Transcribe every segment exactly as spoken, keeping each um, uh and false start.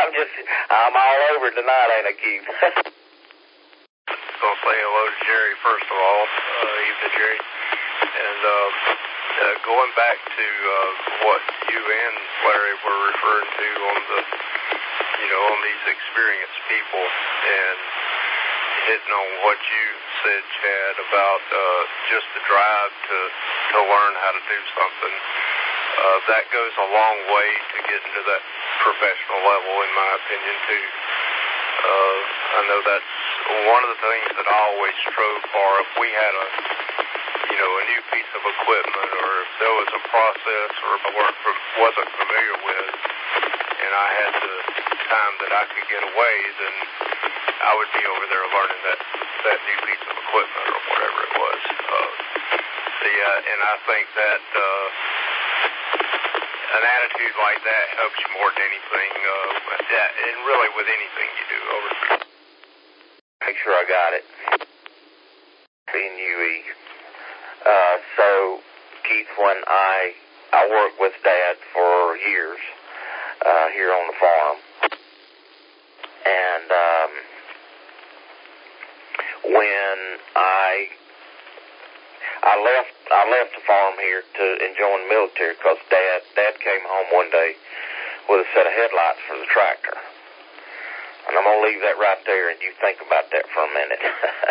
I'm just, I'm all over tonight, ain't I, Keith? So I'll say hello to Jerry, first of all. Uh, evening, Jerry. And uh, uh, going back to uh, what you and Larry were referring to on the, you know, on these experienced people, and hitting on what you said, Chad, about uh, just the drive to, to learn how to do something. Uh, that goes a long way to getting to that professional level, in my opinion, too. Uh, I know that's one of the things that I always strove for. If we had a, you know, a new piece of equipment, or if there was a process or if I weren't, wasn't familiar with, and I had the time that I could get away, then I would be over there learning that, that new piece of equipment or whatever it was. Uh, the, uh, and I think that uh, an attitude like that helps you more than anything, uh, yeah, and really with anything you do. Over. Make sure I got it. N U E. Uh, so, Keith, when I I worked with Dad for years uh, here on the farm, and um, when I I left I left the farm here to and join the military because Dad Dad came home one day with a set of headlights for the tractor. And I'm going to leave that right there, and you think about that for a minute.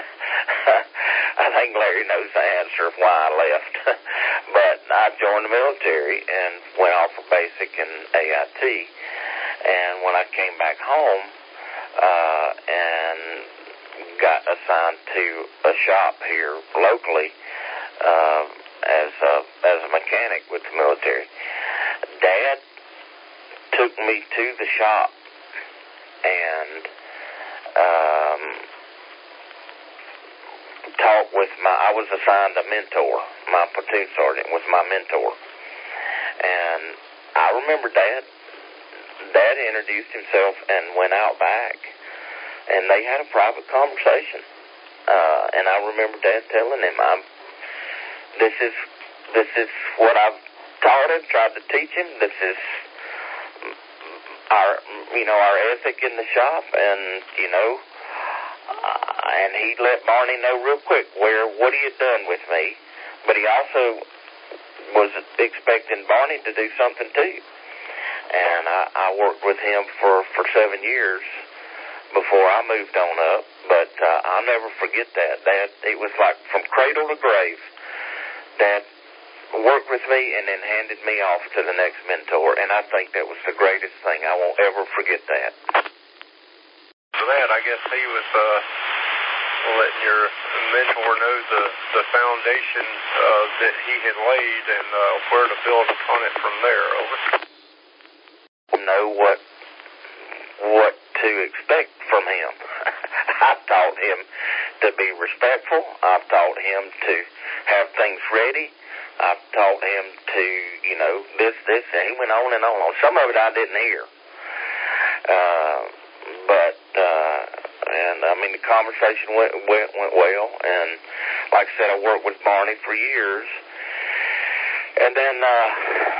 I think Larry knows the answer of why I left. But I joined the military and went off for basic and A I T. And when I came back home uh, and got assigned to a shop here locally uh, as, a, as a mechanic with the military, Dad took me to the shop and um, talked with my, I was assigned a mentor. My platoon sergeant was my mentor. And I remember Dad, Dad introduced himself and went out back, and they had a private conversation. Uh, and I remember Dad telling him, I'm, this is, this is what I've taught him, tried to teach him. This is our, you know, our ethic in the shop, and, you know, uh, and he let Barney know real quick where, what he had done with me, but he also was expecting Barney to do something too. And I, I worked with him for, for seven years before I moved on up, but uh, I'll never forget that. That it was like from cradle to grave. Dad worked with me and then handed me off to the next mentor, and I think that was the greatest thing. I won't ever forget that. For that, I guess he was uh, letting your mentor know the, the foundation uh, that he had laid and uh, where to build upon it from there. Over. Know what what to expect from him. I've taught him to be respectful. I've taught him to have things ready. I've taught him to, you know, this, this, and he went on and on. Some of it I didn't hear. Uh, but, uh, and I mean, the conversation went, went, went well. And like I said, I worked with Barney for years. And then, uh,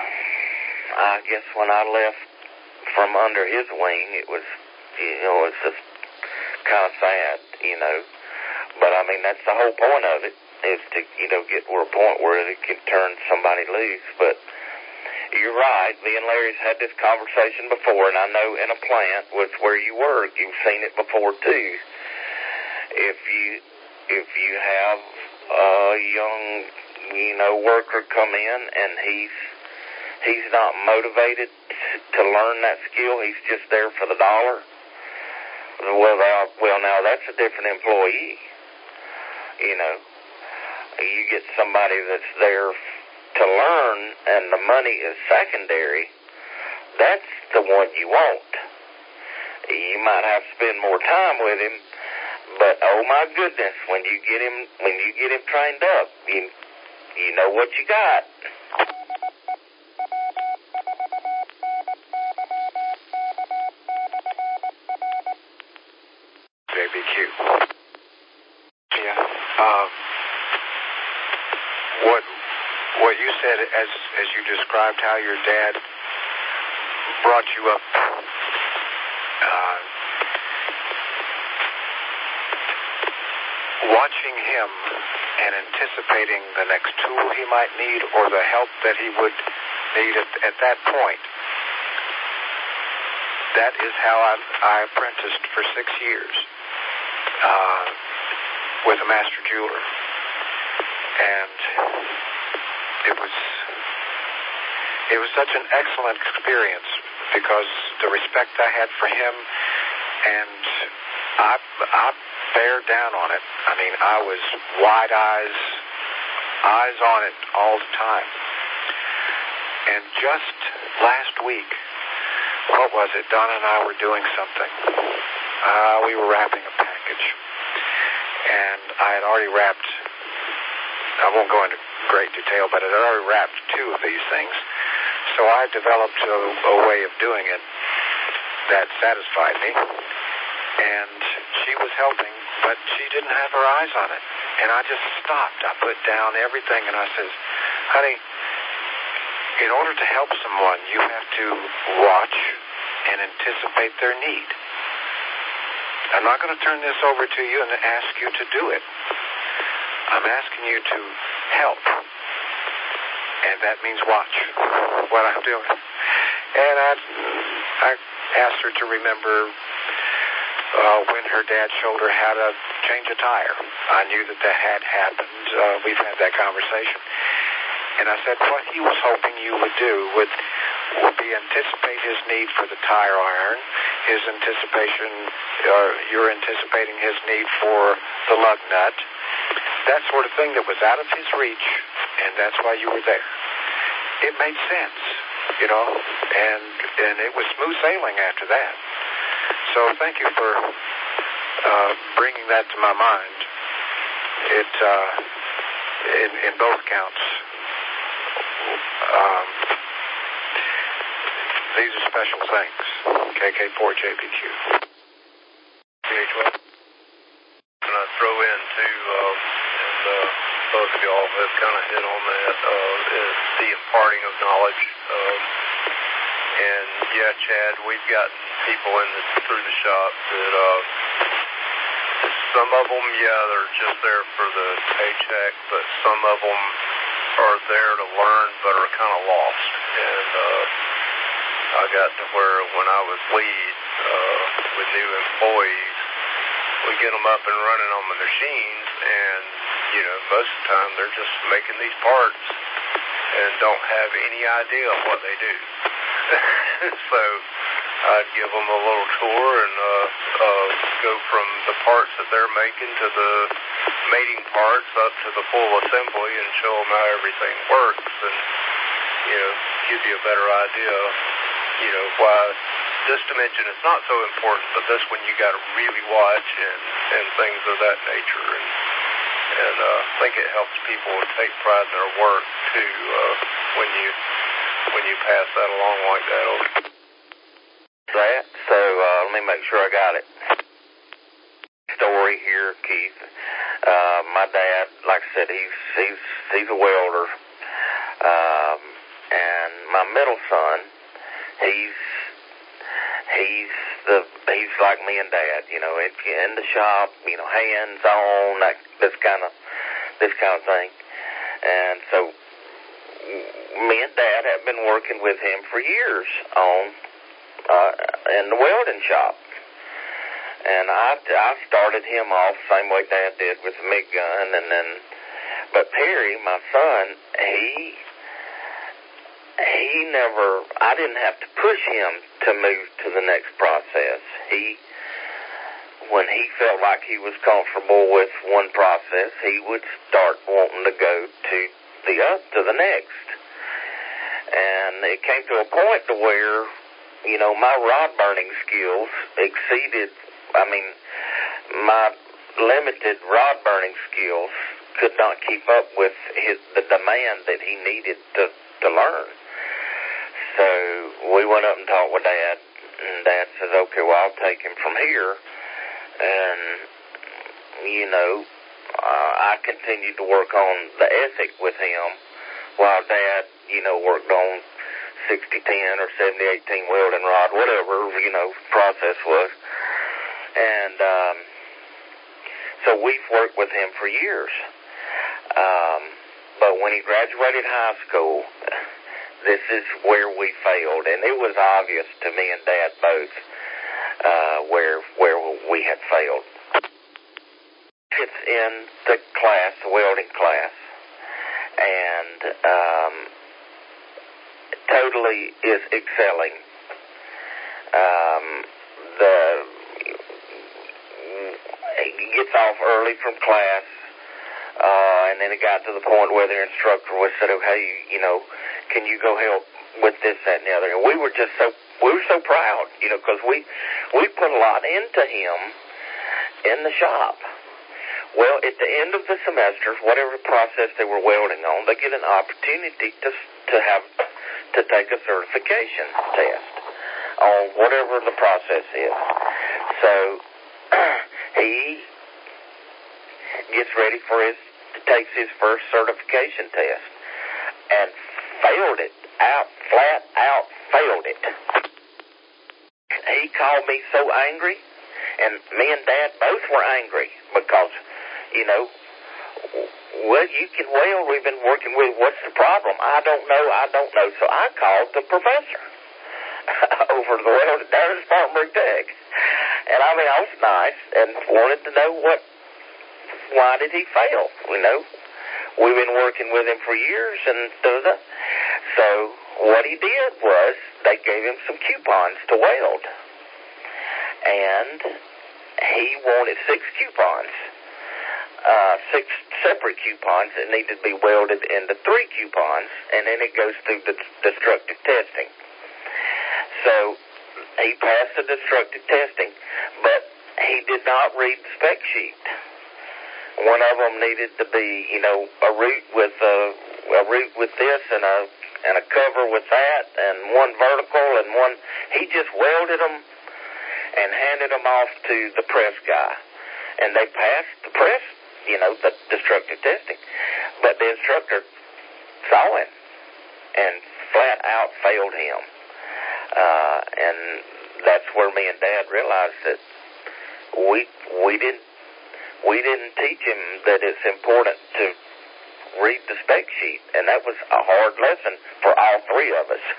I guess when I left from under his wing, it was, you know, it's just kind of sad, you know. But I mean, that's the whole point of it, is to, you know, get to a point where it can turn somebody loose. But you're right, me and Larry's had this conversation before, and I know in a plant with where you work, you've seen it before too. If you if you have a young, you know, worker come in and he's he's not motivated to learn that skill, he's just there for the dollar. Well, now, well, now that's a different employee. You know, you get somebody that's there to learn and the money is secondary, that's the one you want. You might have to spend more time with him, but oh my goodness, when you get him, when you get him trained up, you, you know what you got. J B Q. Yeah. Um, what what you said, as as you described how your dad brought you up uh, watching him and anticipating the next tool he might need or the help that he would need at, at that point. That is how I, I apprenticed for six years uh, with a master jeweler. And it was it was such an excellent experience because the respect I had for him, and I, I bear down on it. I mean, I was wide eyes, eyes on it all the time. And just last week, what was it? Donna and I were doing something. Uh, we were wrapping a package. And I had already wrapped, I won't go into great detail, but I had already wrapped two of these things. So I developed a, a way of doing it that satisfied me. And she was helping, but she didn't have her eyes on it. And I just stopped. I put down everything and I says, honey, in order to help someone, you have to watch and anticipate their need. I'm not going to turn this over to you and ask you to do it. I'm asking you to help. And that means watch what I'm doing. And I, I asked her to remember uh, when her dad showed her how to change a tire. I knew that that had happened. Uh, we've had that conversation. And I said what he was hoping you would do would, would be anticipate his need for the tire iron, his anticipation, uh, you're anticipating his need for the lug nut, that sort of thing that was out of his reach, and that's why you were there. It made sense, you know, and and it was smooth sailing after that. So thank you for uh, bringing that to my mind. It, uh, in, in both counts, um, these are special things. K K four J P Q. P H one. And I throw in too, um, and uh, both of y'all have kind of hit on that, uh, is the imparting of knowledge. Um, and yeah, Chad, we've gotten people in the, through the shop that uh, some of them, yeah, they're just there for the paycheck, but some of them are there to learn but are kind of lost. And uh, I got to where when I was lead uh, with new employees, we get them up and running on the machines, and, you know, most of the time they're just making these parts and don't have any idea of what they do. So I'd give them a little tour and uh, uh, go from the parts that they're making to the mating parts up to the full assembly and show them how everything works and, you know, give you a better idea of, you know, why this dimension is not so important, but this one you got to really watch and, and things of that nature. And, and uh, I think it helps people take pride in their work too uh, when you when you pass that along like that. That so uh, let me make sure I got it. Story here, Keith. Uh, my dad, like I said, he's he's he's a welder, um, and my middle son, he's. He's the he's like me and Dad, you know, in, in the shop, you know, hands on, that this kind of this kind of thing. And so me and Dad have been working with him for years on uh, in the welding shop. And I I started him off the same way Dad did with the MIG gun, and then but Perry, my son, he. He never, I didn't have to push him to move to the next process. He, when he felt like he was comfortable with one process, he would start wanting to go to the up to the next. And it came to a point to where, you know, my rod burning skills exceeded, I mean, my limited rod burning skills could not keep up with his, the demand that he needed to, to learn. So we went up and talked with Dad, and Dad says, okay, well, I'll take him from here. And, you know, uh, I continued to work on the ethic with him while Dad, you know, worked on sixty ten or seventy eighteen welding rod, whatever, you know, process process was. And um, so we've worked with him for years. Um, but when he graduated high school, this is where we failed. And it was obvious to me and Dad both uh, where where we had failed. It's in the class, the welding class, and um, totally is excelling. Um, the he gets off early from class, uh, and then it got to the point where the instructor was said, "Oh, hey, you know, can you go help with this, that, and the other?" And we were just so we were so proud, you know, because we we put a lot into him in the shop. Well, at the end of the semester, whatever process they were welding on, they get an opportunity to to have to take a certification test on whatever the process is. So he gets ready for his takes his first certification test and failed it out flat out failed it. He called me so angry, and me and Dad both were angry because, you know, well, you can weld. We've been working with. What's the problem? I don't know. I don't know. So I called the professor over the weld down at Spartanburg Tech, and I mean, I was nice and wanted to know what. Why did he fail? You know, we've been working with him for years, and da-da. So what he did was they gave him some coupons to weld, and he wanted six coupons. Uh, six separate coupons that needed to be welded into three coupons, and then it goes through the destructive testing. So he passed the destructive testing, but he did not read the spec sheet. One of them needed to be, you know, a root with a, a root with this and a and a cover with that, and one vertical and one. He just welded them and handed them off to the press guy, and they passed the press. You know, the destructive testing. But the instructor saw him and flat out failed him. Uh, and that's where me and Dad realized that we we didn't we didn't teach him that it's important to read the spec sheet, and that was a hard lesson for all three of us.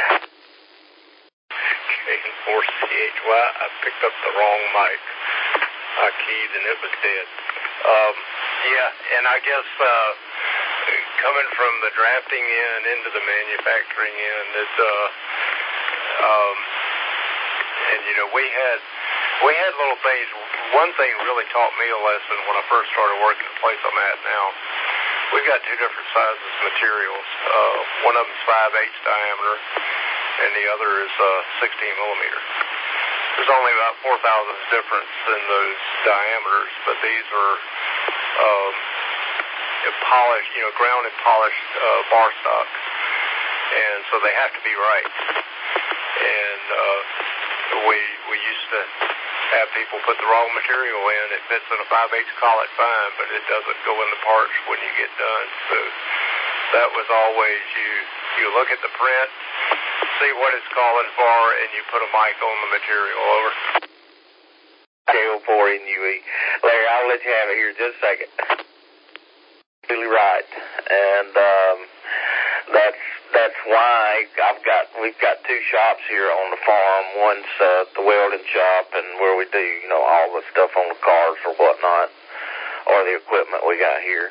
K four C H Y, I picked up the wrong mic. I keyed and it was dead. Um, yeah, and I guess uh, coming from the drafting end into the manufacturing end, it's uh, um, and you know we had we had little things. One thing really taught me a lesson when I first started working at the place I'm at now. We've got two different sizes of materials. Uh, one of them's five eighths diameter, and the other is uh, sixteen millimeter. There's only about four thousandths difference in those diameters, but these are um, polished, you know, ground and polished uh, bar stock, and so they have to be right. And uh, we we used to have people put the wrong material in. It fits in a five eighths collet fine, but it doesn't go in the parts when you get done. So that was always you. You look at the print, see what it's calling for, and you put a mic on the material. Over. K O four N U E. Larry, I'll let you have it here in just a second. Really right, and um, that's that's why I've got we've got two shops here on the farm. One's uh, the welding shop, and where we do you know all the stuff on the cars or whatnot, or the equipment we got here,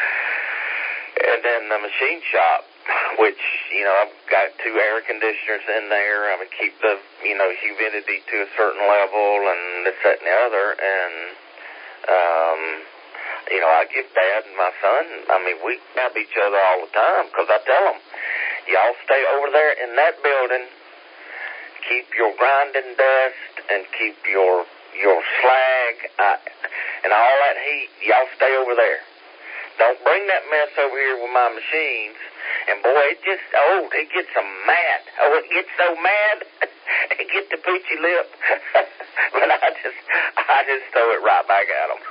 and then the machine shop, which, you know, I've got two air conditioners in there. I would keep the, you know, humidity to a certain level and this, that, and the other. And, um, you know, I give Dad and my son, I mean, we have each other all the time because I tell them, y'all stay over there in that building, keep your grinding dust and keep your, your slag uh, and all that heat. Y'all stay over there. Don't bring that mess over here with my machines. And boy, it just, oh, it gets them mad. Oh, it gets so mad. It gets the poochy lip. But I just, I just throw it right back at them.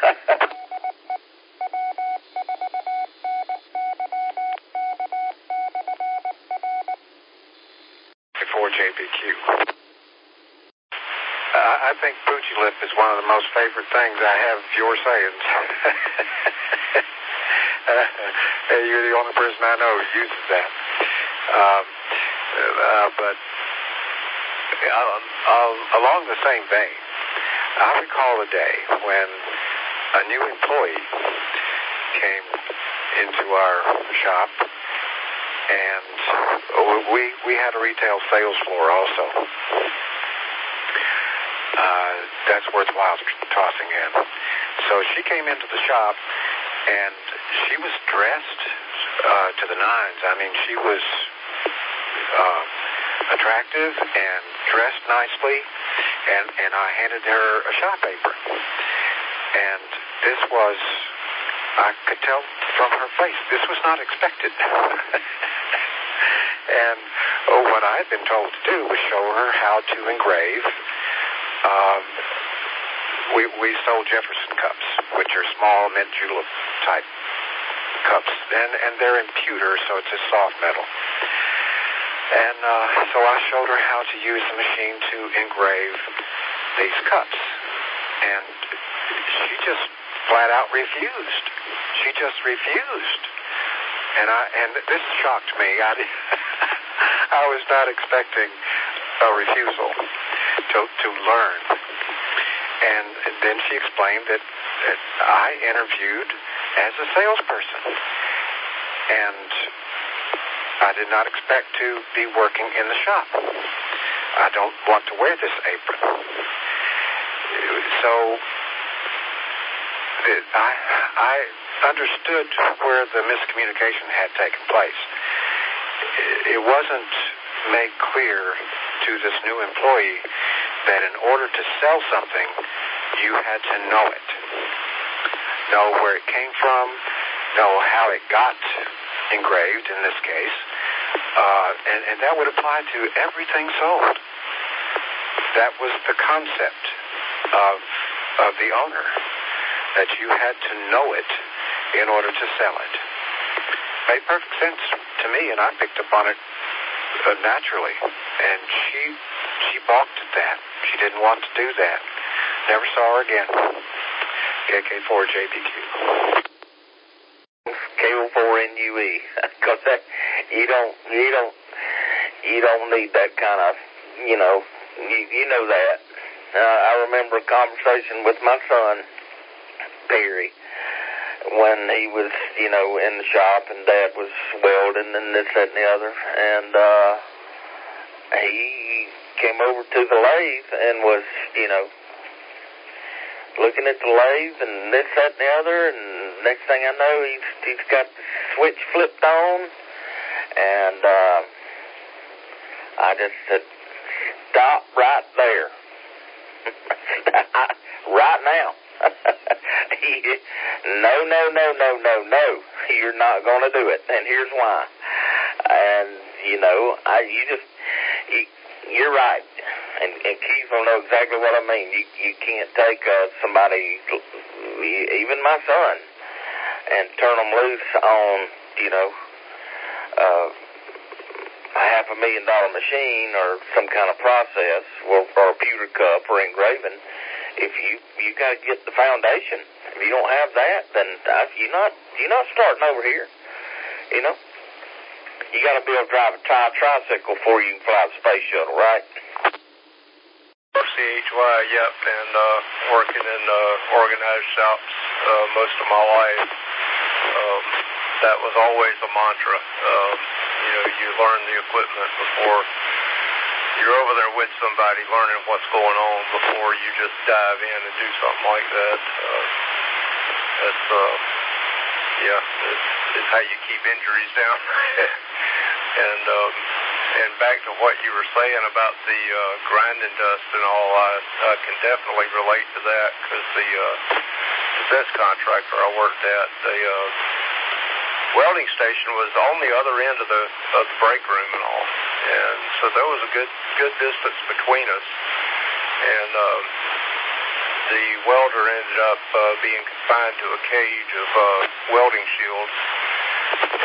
Before J P Q. Uh, I think Poochie Lip is one of the most favorite things I have of your sayings. uh, you're the only person I know who uses that. Um, uh, but uh, uh, along the same vein, I recall a day when a new employee came into our shop, and we we had a retail sales floor also. Uh, that's worthwhile tossing in. So she came into the shop, and she was dressed uh, to the nines. I mean, she was uh, attractive and dressed nicely, and, and I handed her a shop apron. And this was, I could tell from her face, this was not expected. And oh, what I had been told to do was show her how to engrave. Um, we we sold Jefferson cups, which are small mint julep type cups, and and they're in pewter, so it's a soft metal. And uh, so I showed her how to use the machine to engrave these cups, and she just flat out refused. She just refused, and I and this shocked me. I I was not expecting a refusal to to learn. And then she explained that, that I interviewed as a salesperson, and I did not expect to be working in the shop. I don't want to wear this apron. So it, I, I understood where the miscommunication had taken place. It, it wasn't made clear to this new employee that in order to sell something, you had to know it. Know where it came from, know how it got engraved in this case, uh, and, and that would apply to everything sold. That was the concept of, of the owner, that you had to know it in order to sell it. Made perfect sense to me, and I picked up on it uh, naturally, and she she balked at that. She didn't want to do that. Never saw her again. K K four J B Q. K O four N U E. Because that you don't you don't you don't need that kind of you know you you know that. Uh, I remember a conversation with my son Perry when he was you know in the shop and Dad was welding and this that and the other, and uh, he came over to the lathe and was, you know, looking at the lathe and this, that, and the other, and next thing I know, he's he's got the switch flipped on, and uh, I just said, stop right there. Right now. no, no, no, no, no, no. You're not going to do it, and here's why. And, you know, I you just... You, You're right, and, and Keith will know exactly what I mean. You you can't take uh, somebody, even my son, and turn them loose on, you know, uh, a half a million dollar machine or some kind of process, or, or a pewter cup or engraving. If you you got to get the foundation. If you don't have that, then uh, you're not you're not starting over here, you know. You got to be able to drive a tri- tricycle before you can fly the space shuttle, right? C H Y, yep, and uh, working in uh, organized shops uh, most of my life. Um, that was always a mantra. Um, you know, you learn the equipment before you're over there with somebody learning what's going on before you just dive in and do something like that. Uh, that's, uh, yeah, it's, it's how you keep injuries down. And um, and back to what you were saying about the uh, grinding dust and all, I, I can definitely relate to that because the uh, defense contractor I worked at, the uh, welding station was on the other end of the of the break room and all, and so there was a good good distance between us, and um, the welder ended up uh, being confined to a cage of uh, welding shields.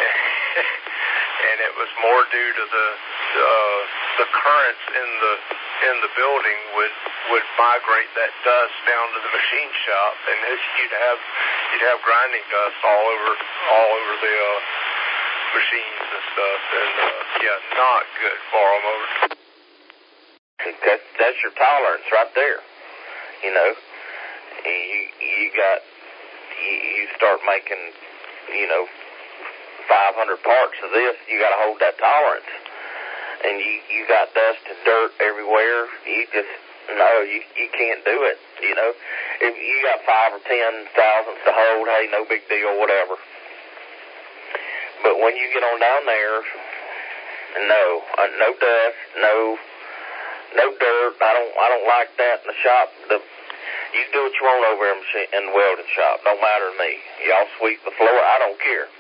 And it was more due to the uh, the currents in the in the building would would migrate that dust down to the machine shop, and it, you'd have you'd have grinding dust all over all over the uh, machines and stuff, and uh, yeah, not good for our motors. That's that's your tolerance right there. You know, you you got you, you start making, you know, five hundred parts of this, you got to hold that tolerance. And you, you got dust and dirt everywhere. You just, no, you you can't do it, you know. If you got five or ten thousandths to hold, hey, no big deal, whatever. But when you get on down there, no, uh, no dust, no no dirt. I don't I don't like that in the shop. The, you do what you want over in the welding shop. Don't matter to me. Y'all sweep the floor, I don't care.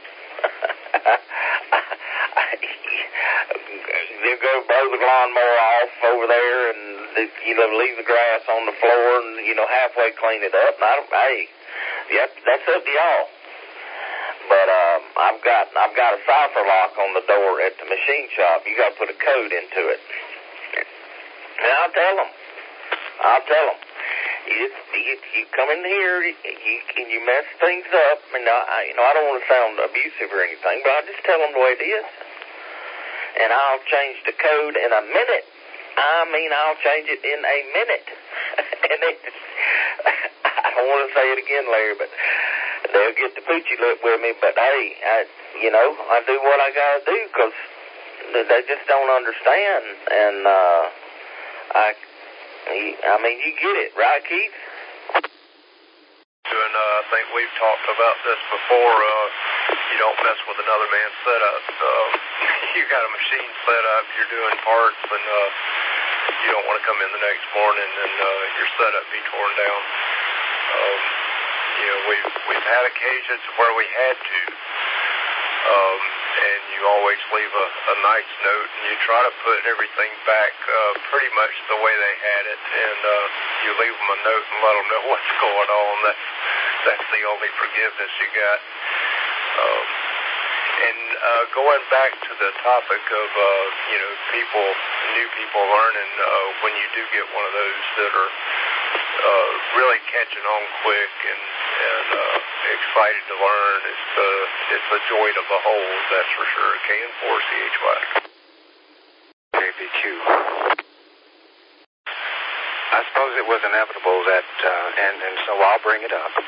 They'll go blow the lawnmower off over there and, you know, leave the grass on the floor and, you know, halfway clean it up. And I don't, hey, yep, that's up to y'all. But um, I've got I've got a cipher lock on the door at the machine shop. You got to put a code into it. And I'll tell them. I'll tell them. You, you, you come in here, you, you, you mess things up. And I, you know, I don't want to sound abusive or anything, but I just tell them the way it is. And I'll change the code in a minute. I mean, I'll change it in a minute. And it, I don't want to say it again, Larry, but they'll get the poochie look with me. But, hey, I, you know, I do what I got to do because they just don't understand. And uh, I, I mean, you get it, right, Keith? And uh, I think we've talked about this before. Uh, you don't mess with another man's setup. Uh, you got a machine set up, you're doing parts, and uh, you don't want to come in the next morning and uh, your setup be torn down. Um, you know, we've, we've had occasions where we had to, um, and you always leave a, a nice note, and you try to put everything back uh, pretty much the way they had it, and uh, you leave them a note and let them know what's going on. That's, that's the only forgiveness you got. Um, and uh, going back to the topic of, uh, you know, people, new people learning, uh, when you do get one of those that are uh, really catching on quick and, and uh, excited to learn, it's, uh, it's a joy to behold, that's for sure. K N four C H Y. J B Q. I suppose it was inevitable that, uh, and, and so I'll bring it up.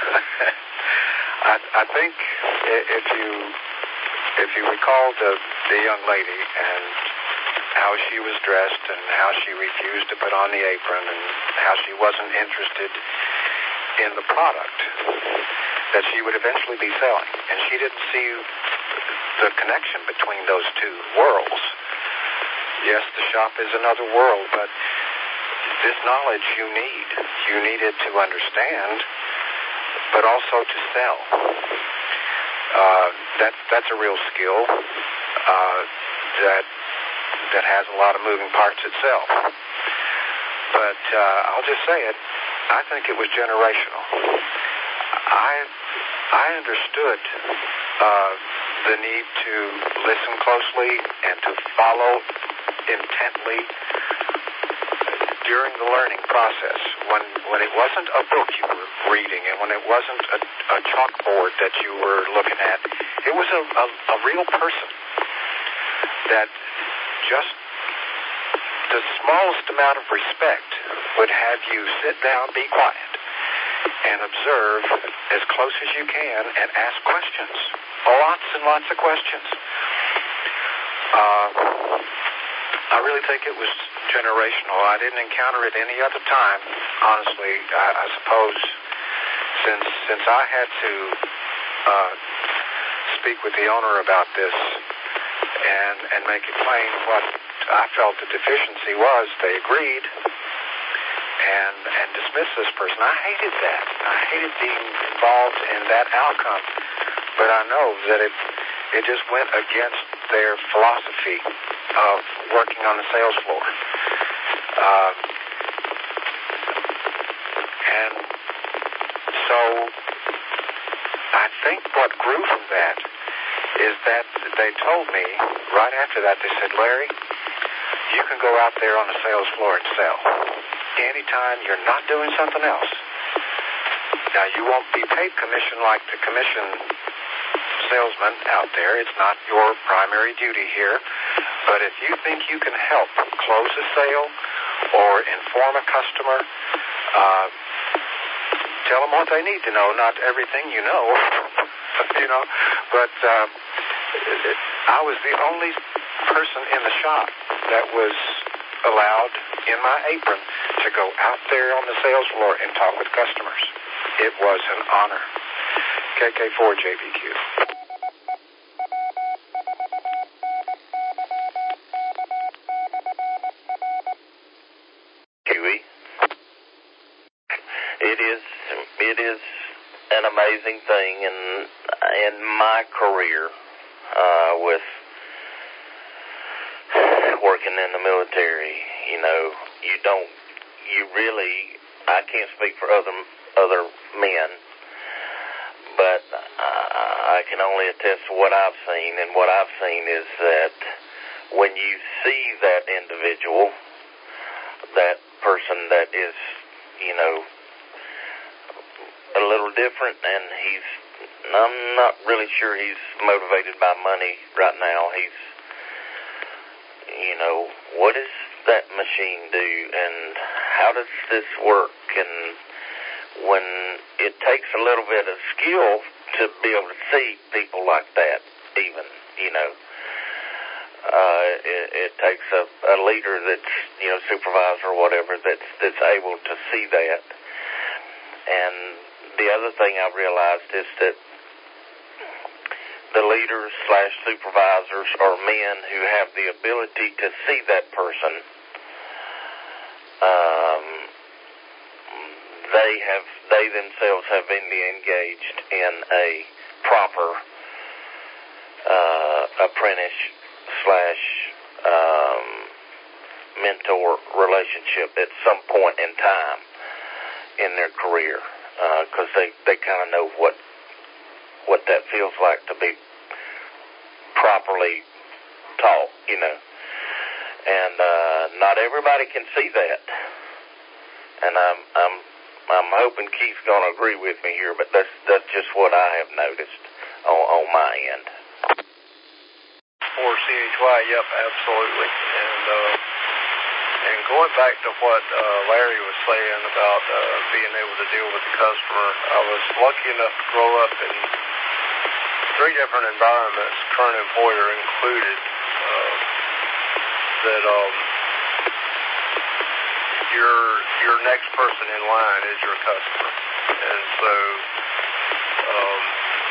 I, I think if you if you recall the, the young lady and how she was dressed and how she refused to put on the apron and how she wasn't interested in the product that she would eventually be selling, and she didn't see the connection between those two worlds. Yes, the shop is another world, but this knowledge you need. You need it to understand, but also to sell. Uh, that, that's a real skill uh, that that has a lot of moving parts itself. But uh, I'll just say it, I think it was generational. I, I understood uh, the need to listen closely and to follow intently during the learning process, when when it wasn't a book you were reading and when it wasn't a, a chalkboard that you were looking at, it was a, a, a real person that just the smallest amount of respect would have you sit down, be quiet, and observe as close as you can and ask questions. Lots and lots of questions. Uh, I really think it was generational. I didn't encounter it any other time, honestly. I, I suppose since since I had to uh, speak with the owner about this and and make it plain what I felt the deficiency was, they agreed and and dismissed this person. I hated that. I hated being involved in that outcome, but I know that it it just went against their philosophy of working on the sales floor. Uh, and so I think what grew from that is that they told me right after that, they said, Larry, you can go out there on the sales floor and sell anytime you're not doing something else. Now, you won't be paid commission like the commission salesman out there. It's not your primary duty here. But if you think you can help close a sale or inform a customer, uh, tell them what they need to know, not everything you know, you know. But uh, I was the only person in the shop that was allowed in my apron to go out there on the sales floor and talk with customers. It was an honor. K K four J B Q. Huey, it is it is an amazing thing in in my career uh, with working in the military. You know, you don't you really. I can't speak for other other men, but uh, I can only attest to what I've seen, and what I've seen is that when you see that individual, that person that is, you know, a little different, and he's, I'm not really sure he's motivated by money right now. He's, you know, what does that machine do, and how does this work? And when it takes a little bit of skill to be able to see people like that, even, you know, uh, it, it takes a, a leader that's, you know, supervisor or whatever, that's, that's able to see that. And the other thing I've realized is that the leaders slash supervisors are men who have the ability to see that person. Um, they have, they themselves have been engaged in a proper uh, apprentice slash um, mentor relationship at some point in time in their career, because uh, they, they kind of know what what that feels like to be properly taught, you know. And uh, not everybody can see that. And I'm I'm I'm hoping Keith's going to agree with me here, but that's that's just what I have noticed on, on my end. For C H Y, yep, absolutely. And uh, and going back to what uh, Larry was saying about uh, being able to deal with the customer, I was lucky enough to grow up in three different environments, current employer included, uh, that um, your your next person in line is your customer. And so um,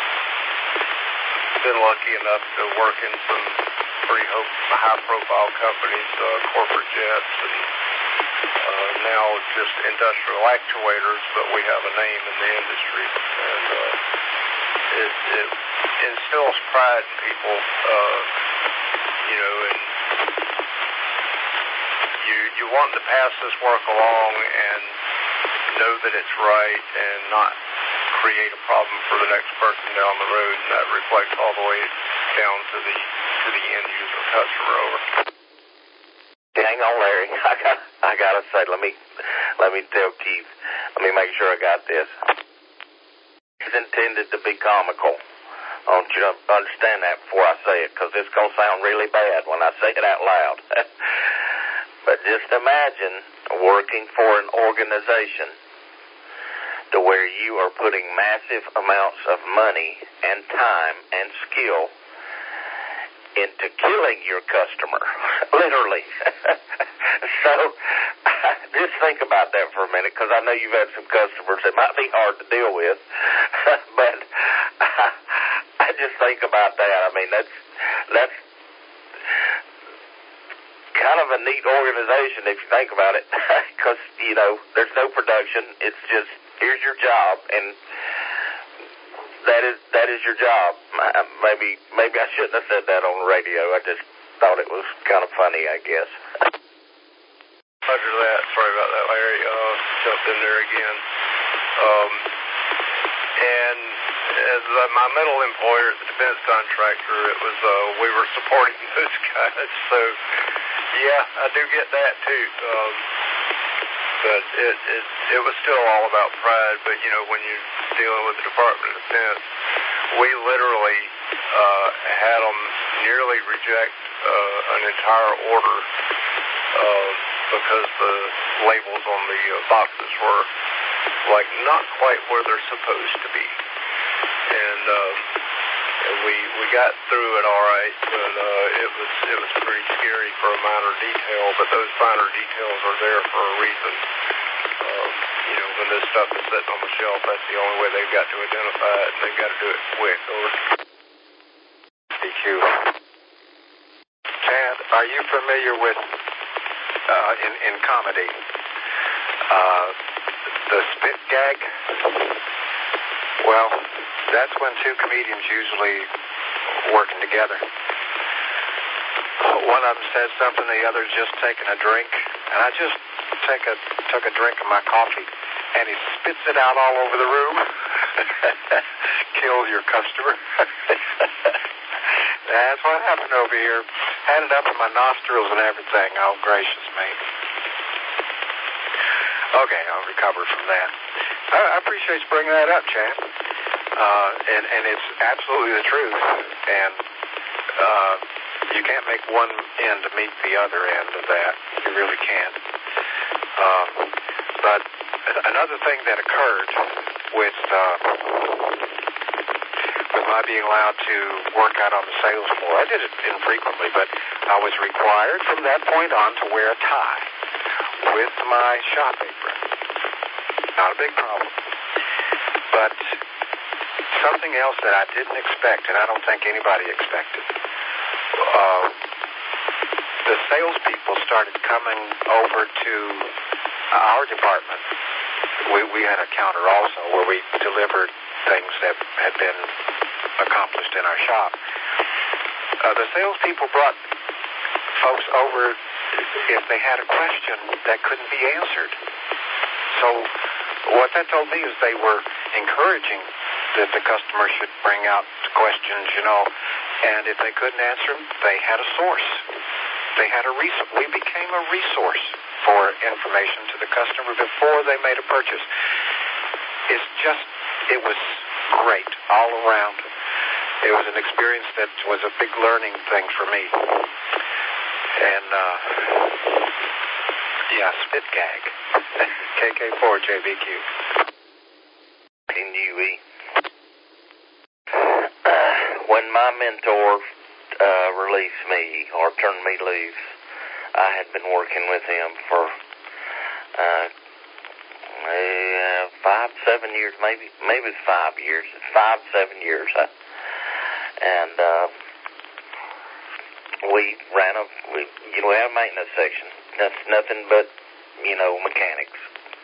been lucky enough to work in some pretty high-profile companies, uh, corporate jets, and uh, now just industrial actuators, but we have a name in the industry. And uh, it, it instills pride in people, uh, you know, and you you want to pass this work along and know that it's right and not create a problem for the next person down the road, and that reflects all the way down to the to the end user customer. Over. Hang on, Larry. I got I gotta say, let me let me tell Keith. Let me make sure I got this. It's intended to be comical. I want you to understand that before I say it, because it's gonna sound really bad when I say it out loud. But just imagine working for an organization to where you are putting massive amounts of money and time and skill into killing your customer, literally. So just think about that for a minute, because I know you've had some customers that might be hard to deal with, but I just think about that. I mean, that's that's kind of a neat organization if you think about it, because, you know, there's no production. It's just, here's your job, and that is that is your job. Maybe maybe I shouldn't have said that on the radio. I just thought it was kind of funny, I guess. Roger that. Sorry about that, Larry. Uh, jumped in there again. Um, and as uh, my middle employer, the defense contractor, it was uh, we were supporting those guys. So Yeah, I do get that too. Um, but it, it it was still all about pride. But you know, when you're dealing with the Department of Defense, we literally uh, had them nearly reject uh, an entire order uh, because the labels on the uh, boxes were like not quite where they're supposed to be, and. Um, We we got through it all right, but uh, it was it was pretty scary for a minor detail. But those finer details are there for a reason. Um, you know, when this stuff is sitting on the shelf, that's the only way they've got to identify it, and they've got to do it quick. Over. D Q. Chad, are you familiar with uh, in in comedy uh, the spit gag? Well, that's when two comedians usually working together. One of them says something, the other's just taking a drink, and I just take a took a drink of my coffee, and he spits it out all over the room. Kill your customer. That's what happened over here. Had it up in my nostrils and everything. Oh, gracious me. Okay, I'll recover from that. I, I appreciate you bringing that up, Chad. Uh, and, and it's absolutely the truth. And uh, you can't make one end to meet the other end of that. You really can't. Um, but another thing that occurred with uh, with my being allowed to work out on the sales floor, I did it infrequently, but I was required from that point on to wear a tie with my shop apron. Not a big problem. But something else that I didn't expect, and I don't think anybody expected, uh, the salespeople started coming over to our department. We, we had a counter also where we delivered things that had been accomplished in our shop. Uh, the salespeople brought folks over if they had a question that couldn't be answered. So what that told me is they were encouraging that the customer should bring out the questions, you know, and if they couldn't answer them, they had a source. They had a resource. We became a resource for information to the customer before they made a purchase. It's just, it was great all around. It was an experience that was a big learning thing for me. And, uh, yeah, spit gag. K K four J B Q. In U E. Uh, when my mentor uh, released me or turned me loose, I had been working with him for uh, uh, five, seven years, maybe. Maybe it's five years. It's five, seven years. Uh, and uh, we ran a, we, you know, we have a maintenance section. That's nothing but, you know, mechanics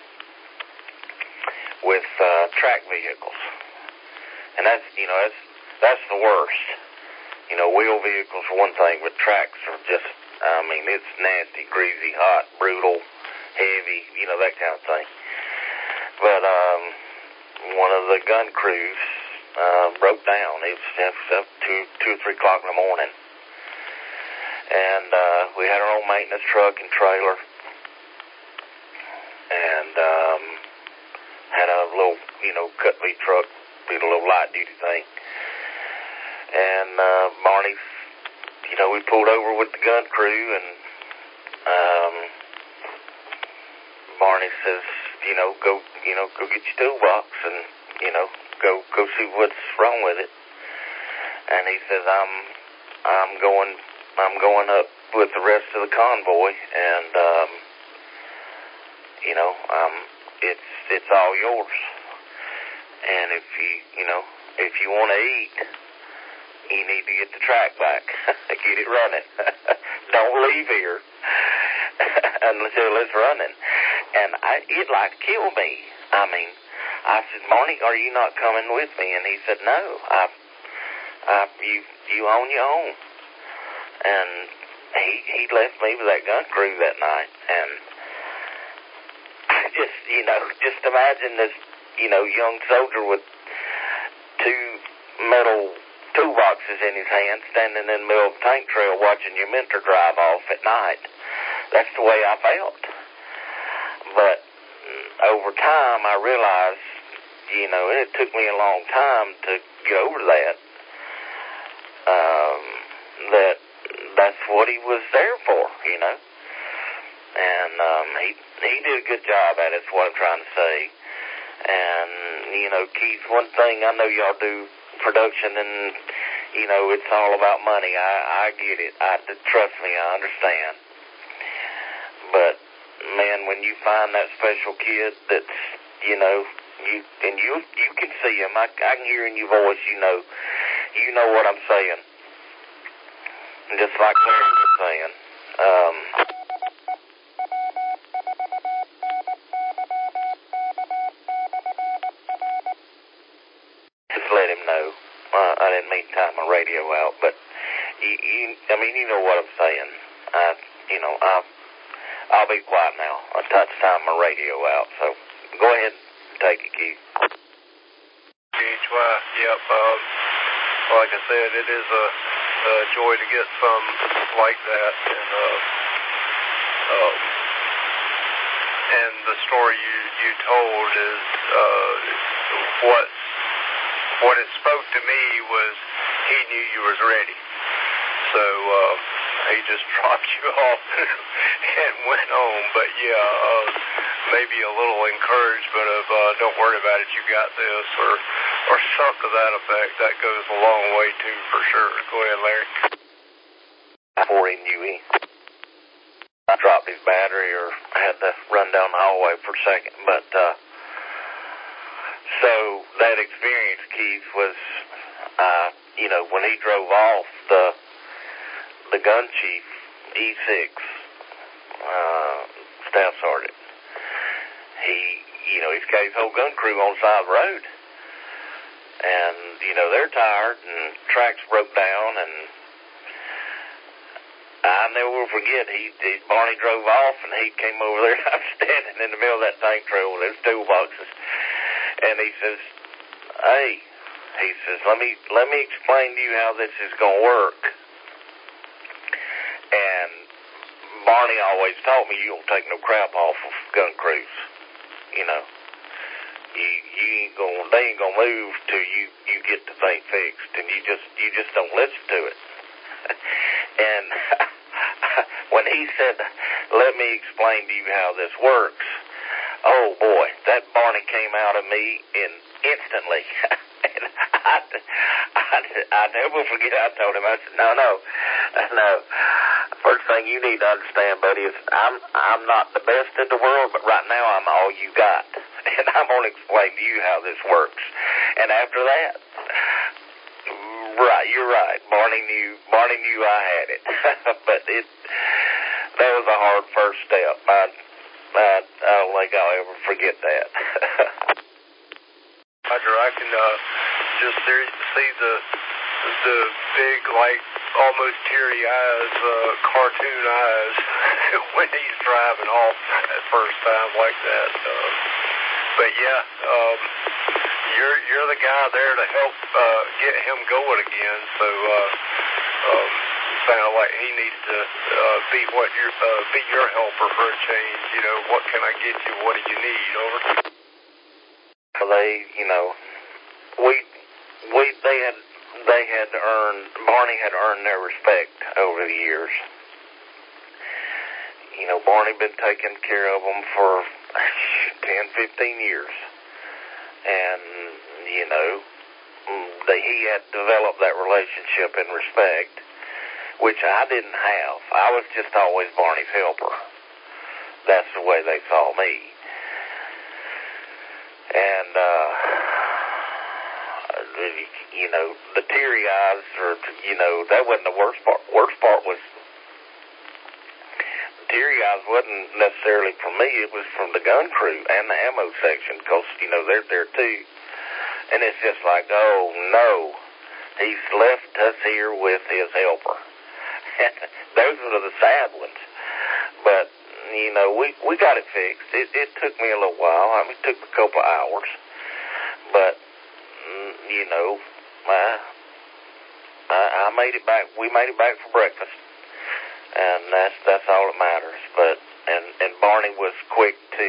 with uh, track vehicles. And that's, you know, that's that's the worst. You know, wheel vehicles for one thing, but tracks are just, I mean, it's nasty, greasy, hot, brutal, heavy, you know, that kind of thing. But um, one of the gun crews uh, broke down. It was, it was up to two or three o'clock in the morning. And uh, we had our own maintenance truck and trailer. And um, had a little, you know, cut lead truck, did a little light duty thing. And uh, Barney, you know, we pulled over with the gun crew, and um, Barney says, you know, go, you know, go get your toolbox, and you know, go, go see what's wrong with it. And he says, I'm, I'm going, I'm going up with the rest of the convoy, and um, you know, um, it's, it's all yours. And if you, you know, if you want to eat, you need to get the track back, get it running. Don't leave here until it's running. And I, it like killed me. I mean, I said, Barney, are you not coming with me? And he said, no, I, I, you, you own your own. And he, he left me with that gun crew that night. And I just, you know, just imagine this, you know, young soldier with two metal toolboxes in his hand, standing in the middle of the tank trail watching your mentor drive off at night. that's the way I felt. But over time, I realized, you know, it took me a long time to get over that, um, that that's what he was there for, you know. And um, he he did a good job at it, is what I'm trying to say. And, you know, Keith, one thing, I know y'all do production and, you know, it's all about money. I, I get it. I, trust me, I understand. But, man, when you find that special kid that's, you know, you and you you can see him. I, I can hear in your voice, you know, you know what I'm saying. Just like Larry was saying. Um, just let him know. Uh, I didn't mean to time my radio out, but you, you, I mean, you know what I'm saying. I, you know, I, I'll be quiet now. I touch time my radio out, so go ahead and take it, Keith. H Y, yep. Um, like I said, it is a, a joy to get some like that, and uh, um, and the story you you told is uh, what what it spoke to me was he knew you was ready, so uh, he just dropped you off and went home. But yeah, uh, maybe a little encouragement of uh, don't worry about it, you got this, or or something to that effect. That goes a long way too, for sure. Go ahead, Larry. Before he knew he I dropped his battery or had to run down the hallway for a second, but uh, so that experience, Keith, was uh, you know, when he drove off, the the gun chief, E six, uh, staff sergeant, he, you know, he's got his whole gun crew on the side of the road. And, you know, they're tired and tracks broke down, and I never will forget, he, he Barney drove off and he came over there. I'm standing in the middle of that tank trail with those toolboxes. And he says, hey, he says, let me, let me explain to you how this is going to work. And Barney always taught me you don't take no crap off of gun crews, you know. You, you ain't gonna, they ain't gonna move till you, you get the thing fixed, and you just, you just don't listen to it. And when he said, let me explain to you how this works, oh boy, that Barney came out of me in instantly. And I, I, I never forget, I told him, I said, no, no, no. First thing you need to understand, buddy, is I'm, I'm not the best in the world, but right now I'm all you got. And I'm going to explain to you how this works. And after that, right, you're right. Barney knew, Barney knew I had it. But it, that was a hard first step. I, I, I don't think I'll ever forget that. Roger, I can uh, just there, see the the big, like, almost teary eyes, uh, cartoon eyes when he's driving off that first time like that. Uh, but yeah, um, you're you're the guy there to help uh, get him going again. So uh, um, sounded like he needs to uh, be what your uh, be your helper for a change. You know, what can I get you? What do you need? Over. They, you know, we we they had they had earned Barney had earned their respect over the years. You know, Barney been taking care of them for ten, fifteen years, and you know, they, he had developed that relationship and respect, which I didn't have. I was just always Barney's helper. That's the way they saw me. And, uh, you know, the teary eyes, or, you know, that wasn't the worst part. Worst part was, the teary eyes wasn't necessarily from me. It was from the gun crew and the ammo section, because, you know, they're there too. And it's just like, oh, no, he's left us here with his helper. Those were the sad ones. But, you know, we, we got it fixed. It, it took me a little while. I mean, it took a couple of hours. But, you know, I, I, I made it back. We made it back for breakfast. and that's that's all that matters. But and and Barney was quick to,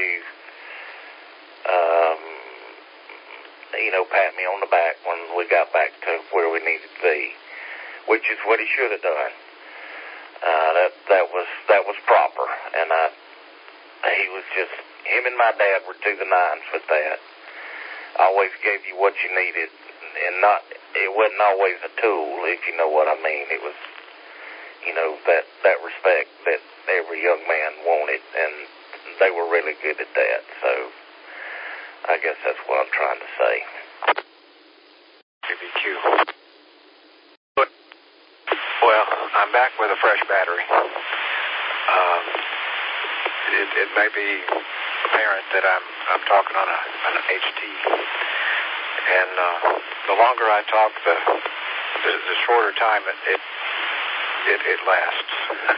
um, you know, pat me on the back when we got back to where we needed to be, which is what he should have done. Uh, that that was that was proper, and I he was just him and my dad were to the nines with that. Always gave you what you needed, and not it wasn't always a tool, if you know what I mean. It was, you know, that that respect that every young man wanted, and they were really good at that. So I guess that's what I'm trying to say. J B Q. Well, I'm back with a fresh battery. Um, it, it may be apparent that I'm I'm talking on a on an H T, and uh, the longer I talk, the the, the shorter time it it it, it lasts.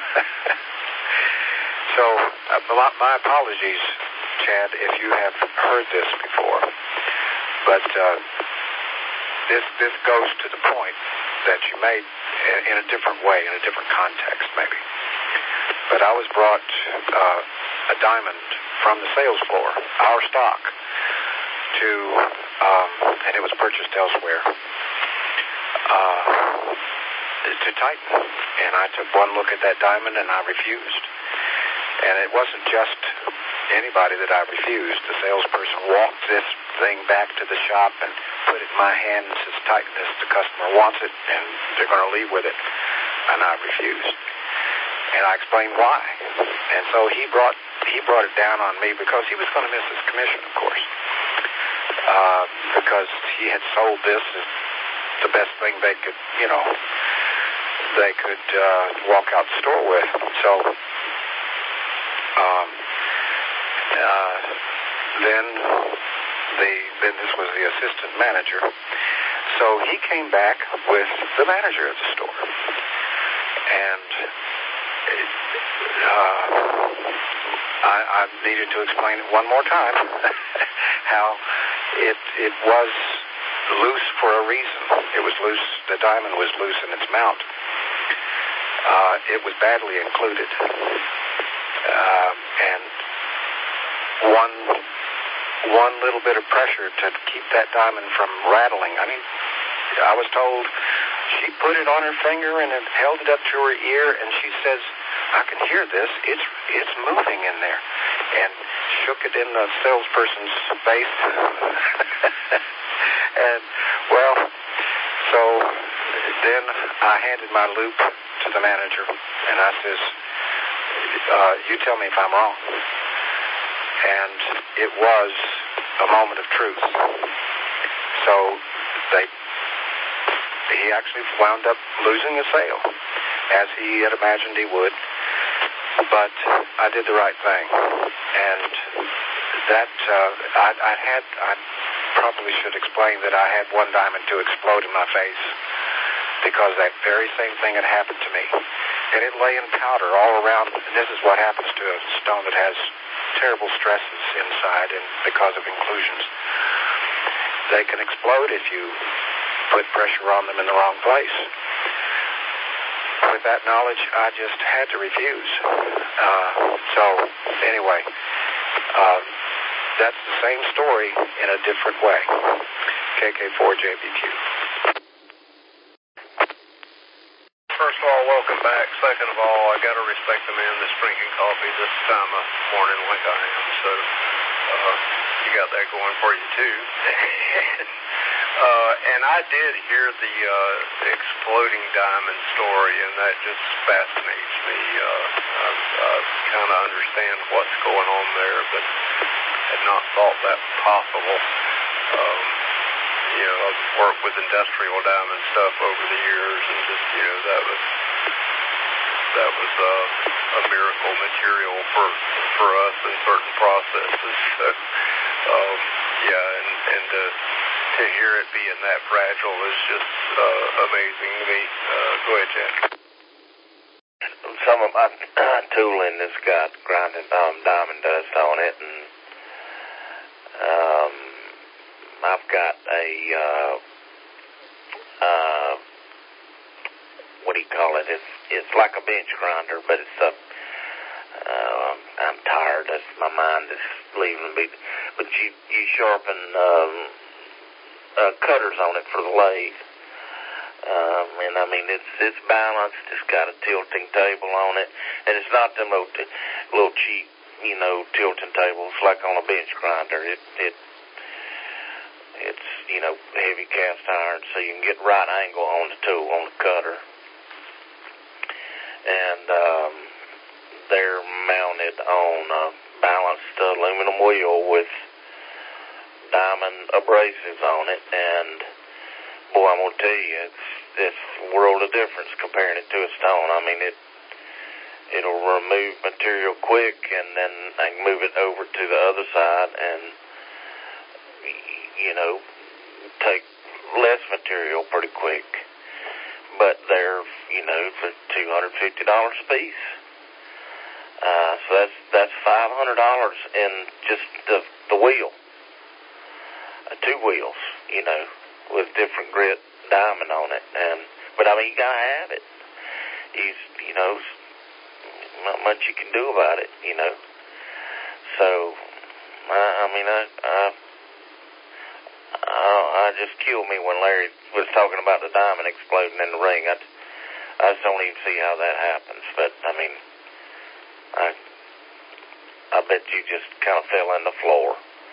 So, uh, my apologies, Chad, if you have heard this before, but uh, this this goes to the point that you made in a different way, in a different context, maybe. But I was brought uh, a diamond from the sales floor, our stock, to, um, and it was purchased elsewhere, uh, to Titan. And I took one look at that diamond and I refused. And it wasn't just anybody that I refused. The salesperson walked this thing back to the shop and put it in my hand and says, Titan, this, the customer wants it, and they're going to leave with it. And I refused. And I explained why. And so he brought he brought it down on me because he was going to miss his commission, of course, uh, because he had sold this as the best thing they could, you know, they could uh, walk out the store with. So um, uh, then the then this was the assistant manager. So he came back with the manager of the store, and uh, I, I needed to explain it one more time how it it was loose for a reason. It was loose. The diamond was loose in its mount. Uh, it was badly included, uh, and one one little bit of pressure to keep that diamond from rattling. I mean, I was told she put it on her finger and held it up to her ear, and she says, I can hear this. It's it's moving in there. And shook it in the salesperson's face. And, well, so then I handed my loop to the manager, and I says, uh, you tell me if I'm wrong. And it was a moment of truth. So they he actually wound up losing the sale, as he had imagined he would. But I did the right thing, and that uh, I, I had I probably should explain that I had one diamond to explode in my face because that very same thing had happened to me, and it lay in powder all around. And this is what happens to a stone that has terrible stresses inside, and because of inclusions, they can explode if you put pressure on them in the wrong place. With that knowledge, I just had to refuse. Uh, so, anyway, um, that's the same story in a different way. K K four J B Q. First of all, welcome back. Second of all, I got to respect the man that's drinking coffee this time of morning like I am. So, uh, you got that going for you, too. Uh, and I did hear the uh, exploding diamond story, and that just fascinates me. Uh, I, I kind of understand what's going on there, but had not thought that possible. Um, you know, I've worked with industrial diamond stuff over the years, and just, you know, that was that was uh, a miracle material for for us in certain processes. So, um, yeah, and and uh, to hear it being that fragile is just uh, amazing to me. Uh, go ahead, Jack. Some of my tooling has got grinding um, diamond dust on it, and um, I've got a uh, uh, what do you call it? It's it's like a bench grinder, but it's a, uh, I'm tired. That's, my mind is leaving me. But you, you sharpen um, uh, cutters on it for the lathe. Um, and I mean, it's it's balanced. It's got a tilting table on it, and it's not them little, little cheap, you know, tilting tables like on a bench grinder. It it it's you know heavy cast iron, so you can get right angle on the tool on the cutter. And um, they're mounted on a balanced aluminum wheel with diamond abrasives on it, and boy, I'm gonna tell you, it's it's a world of difference comparing it to a stone. I mean, it it'll remove material quick, and then I can move it over to the other side, and you know, take less material pretty quick. But they're you know for two hundred fifty dollars a piece. Uh, so that's that's five hundred dollars in just the the wheel, uh, two wheels, you know, with different grit diamond on it. And but I mean, you gotta have it. You you know, not much you can do about it, you know. So I, I mean, I, I I I just killed me when Larry was talking about the diamond exploding in the ring. I I just don't even see how that happens. But I mean, I I bet you just kind of fell in the floor.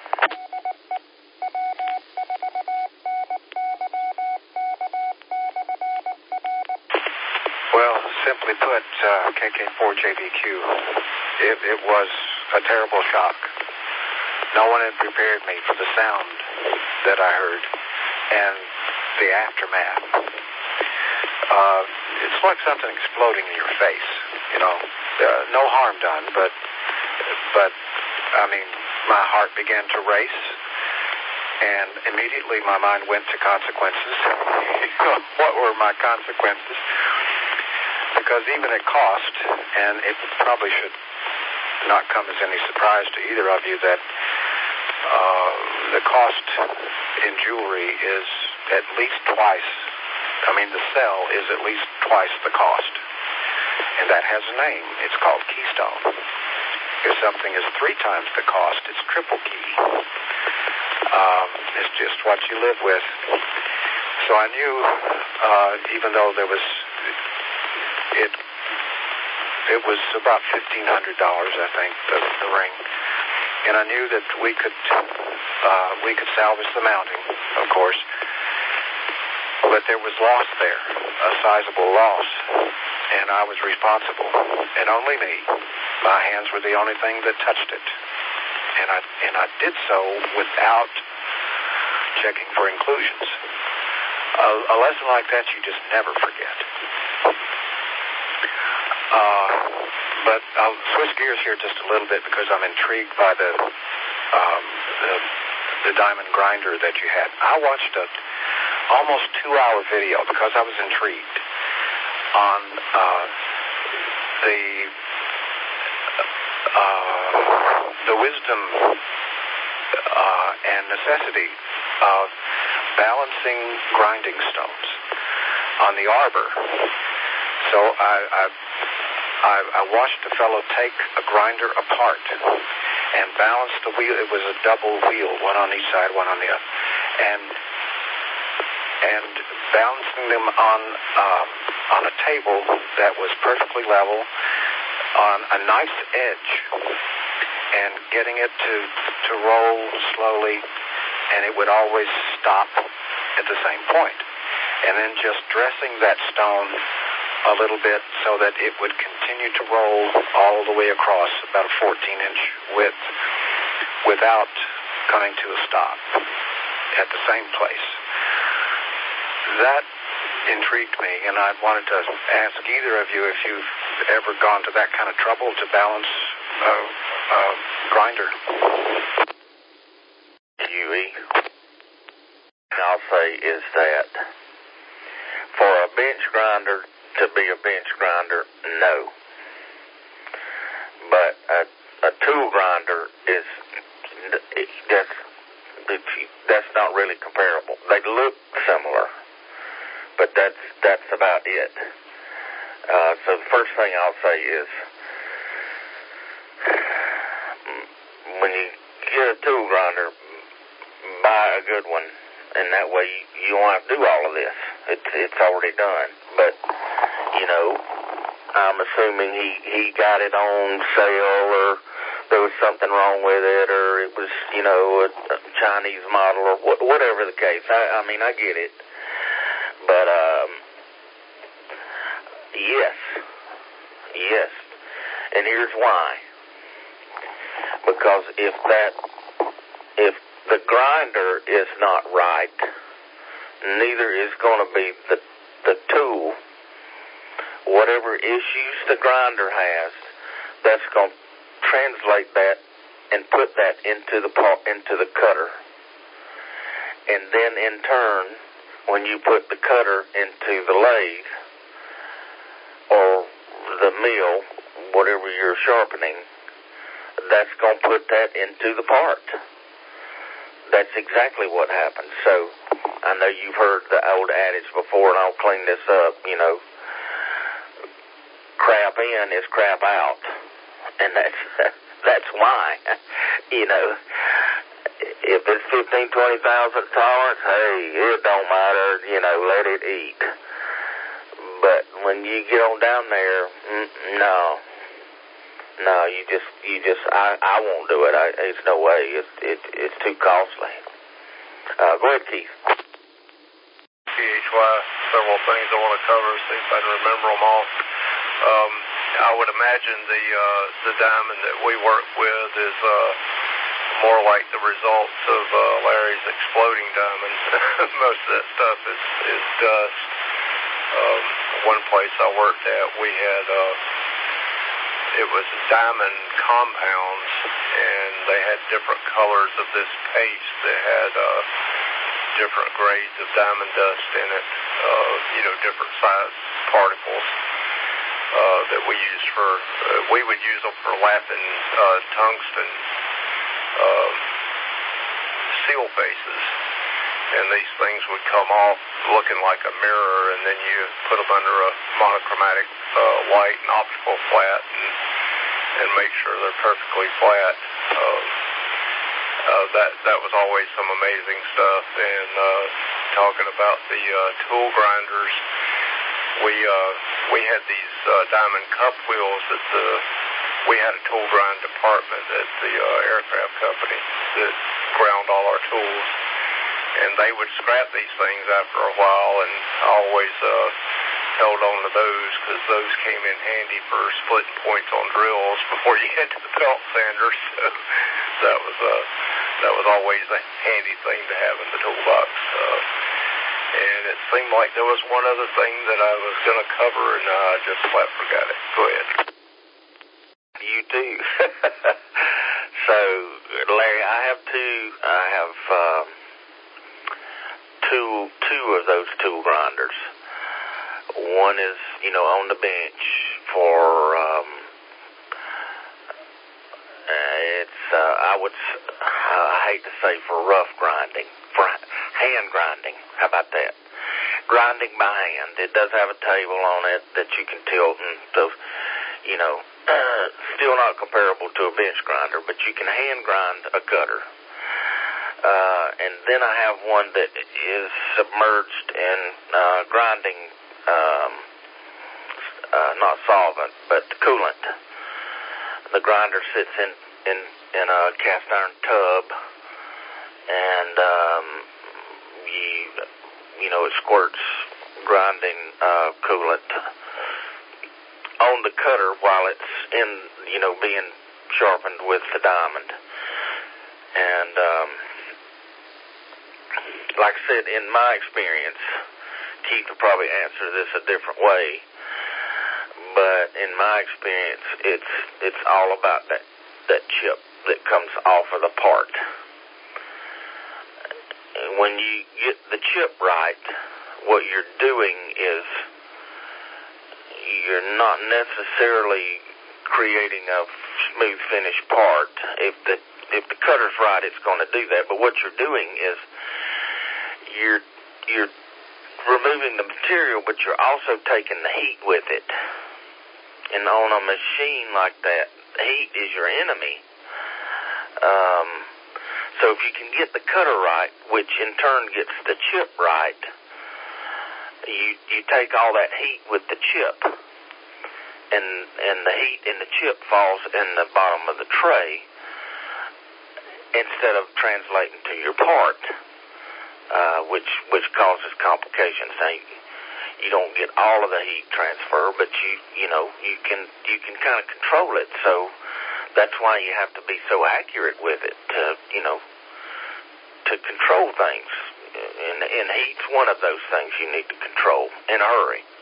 Well, simply put, uh, K K four J B Q, it, it was a terrible shock. No one had prepared me for the sound that I heard and the aftermath. Uh, it's like something exploding in your face, you know. Uh, no harm done, but, but, I mean, my heart began to race, and immediately my mind went to consequences. What were my consequences? Because even at cost, and it probably should not come as any surprise to either of you that uh, the cost in jewelry is at least twice, I mean the sell is at least twice the cost. And that has a name. It's called keystone. If something is three times the cost, it's triple key. Um, it's just what you live with. So I knew, uh, even though there was, it it was about fifteen hundred dollars, I think, the, the ring. And I knew that we could uh, we could salvage the mounting, of course. But there was loss there, a sizable loss. And I was responsible, and only me. My hands were the only thing that touched it, and I and I did so without checking for inclusions. A, a lesson like that you just never forget. Uh, but I'll switch gears here just a little bit because I'm intrigued by the um, the, the diamond grinder that you had. I watched a almost two-hour video because I was intrigued on uh, the uh, the wisdom uh, and necessity of balancing grinding stones on the arbor. So I, I I I watched a fellow take a grinder apart and balance the wheel. It was a double wheel, one on each side, one on the other, and and balancing them on um, on a table that was perfectly level, on a nice edge, and getting it to, to roll slowly, and it would always stop at the same point. And then just dressing that stone a little bit so that it would continue to roll all the way across, about a fourteen inch width, without coming to a stop at the same place. That intrigued me, and I wanted to ask either of you if you've ever gone to that kind of trouble to balance a uh, uh, grinder. Huey, I'll say is that for a bench grinder to be a bench grinder, no. But a, a tool grinder is that's that's not really comparable. They look similar, but that's that's about it. Uh, so the first thing I'll say is, when you get a tool grinder, buy a good one, and that way you, you don't have to do all of this. It's it's already done. But, you know, I'm assuming he, he got it on sale, or there was something wrong with it, or it was, you know, a, a Chinese model, or wh- whatever the case. I, I mean, I get it. But, um, yes. Yes. And here's why. Because if that, if the grinder is not right, neither is going to be the, the tool. Whatever issues the grinder has, that's going to translate that and put that into the into the cutter. And then in turn, when you put the cutter into the lathe or the mill, whatever you're sharpening, that's going to put that into the part. That's exactly what happens. So I know you've heard the old adage before, and I'll clean this up, you know, crap in is crap out. And that's that's why, you know, if it's fifteen, twenty thousand tolerance, hey, it don't matter, you know, let it eat. But when you get on down there, mm, no, no, you just, you just, I, I won't do it. I, it's no way. It's it, it's too costly. Uh, go ahead, Keith. P H Y, several things I want to cover, see if I can remember them all. Um, I would imagine the uh, the diamond that we work with is uh, more like the results of uh, Larry's exploding diamond. Most of that stuff is, is dust. Um, one place I worked at, we had, uh, it was diamond compounds, and they had different colors of this paste that had uh, different grades of diamond dust in it, uh, you know, different size particles. Uh, that we used for, uh, we would use them for lapping uh, tungsten uh, seal faces, and these things would come off looking like a mirror, and then you put them under a monochromatic uh, light and optical flat, and, and make sure they're perfectly flat. Uh, uh, that that was always some amazing stuff. And uh, talking about the uh, tool grinders, we uh, we had these uh, diamond cup wheels at the, we had a tool grind department at the uh, aircraft company that ground all our tools, and they would scrap these things after a while, and I always uh, held on to those because those came in handy for splitting points on drills before you get to the belt sander. So that was uh, that was always a handy thing to have in the toolbox. Uh, and it seemed like there was one other thing that I was going to cover, and I uh, just flat forgot it. Go ahead. You too. So, Larry, I have two. I have um, two two of those tool grinders. One is, you know, on the bench for. Um, uh, it's uh, I would uh, I hate to say for rough grinding, for hand grinding. How about that? Grinding by hand. It does have a table on it that you can tilt, and so, you know, uh, still not comparable to a bench grinder, but you can hand grind a cutter. Uh, and then I have one that is submerged in uh, grinding, um, uh, not solvent, but coolant. The grinder sits in, in, in a cast iron tub, and um, you, you know, it squirts grinding uh, coolant on the cutter while it's in, you know, being sharpened with the diamond. And um, like I said, in my experience, Keith will probably answer this a different way, but in my experience, it's it's all about that, that chip that comes off of the part. When you get the chip right, what you're doing is you're not necessarily creating a smooth finished part. If the if the cutter's right, it's going to do that. But what you're doing is you're you're removing the material, but you're also taking the heat with it. And on a machine like that, heat is your enemy. Um, so if you can get the cutter right, which in turn gets the chip right, you you take all that heat with the chip, and and the heat in the chip falls in the bottom of the tray instead of translating to your part, uh, which which causes complications. Now, you, you don't get all of the heat transfer, but you you know you can you can kind of control it. So that's why you have to be so accurate with it to you know to control things. And, and heat's one of those things you need to control in a hurry.